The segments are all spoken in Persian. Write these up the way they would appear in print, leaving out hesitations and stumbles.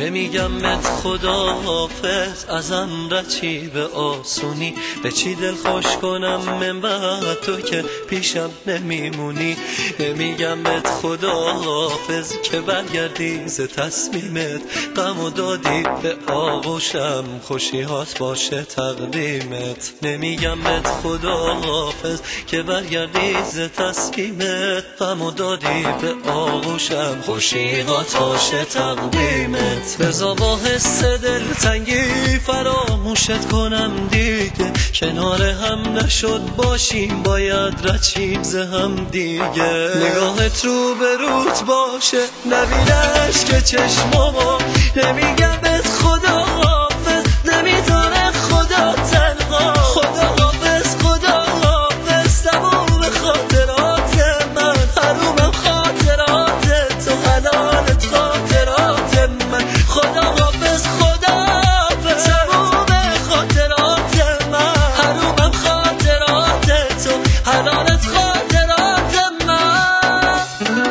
نمیگم بهت خداحافظ، ازم رچی به آسونی، به چی دل خوش کنم من بعد تو که پیشم نمیمونی. نمیگم بهت خداحافظ که برگردی ز تصمیمت، غم و دادی به آغوشم خوشیهات باشه تقدیمت. نمیگم بهت خداحافظ که برگردی ز تصمیمت، غم و دادی به آغوشم خوشیهات باشه تقدیمت. بذار با حس دلتنگی فراموشت کنم دیگه، کنار هم نشد باشیم باید رچیم ز هم دیگه. نگاهت رو به روت باشه نبینش که چشمامو، نمیگم بهت خداحافظ نمیذاره خدا تنها. خداحافظ خداحافظ تموم خاطرات من، حرومم خاطرات تو، حلالت خاطرات من. خداحافظ خداحافظ تموم خاطرات من، حرومم خاطرات تو، حلالت خاطرات من.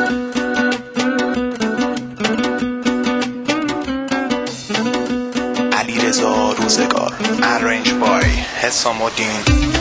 علیرضا روزگار، Arrange by حسام الدین.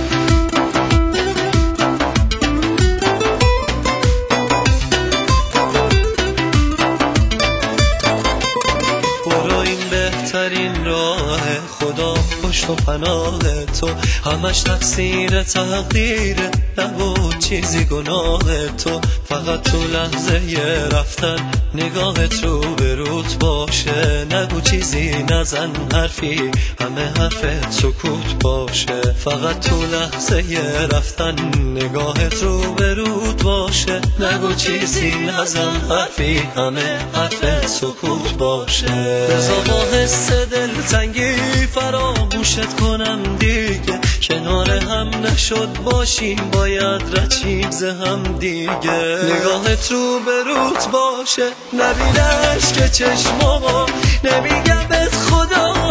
بهترین راه خدا پشت و پناه تو، همش تقصیر تقدیره نبود چیزی گناه تو. فقط تو لحظه رفتن نگاهت رو به روت باشه، نگو چیزی نزن حرفی همه حرفت سکوت باشه. فقط تو لحظه رفتن نگاهت رو به روت باشه، نگو چیزی نزن حرفی همه حرفت سکوت باشه. بذار با حس دلتنگی فراموشت کنم دیگه، کنار هم نشد باشیم باید رچیم ز هم دیگه. نگاهت رو به روت باشه نبینش که چشمامو، نمیگم بهت خدا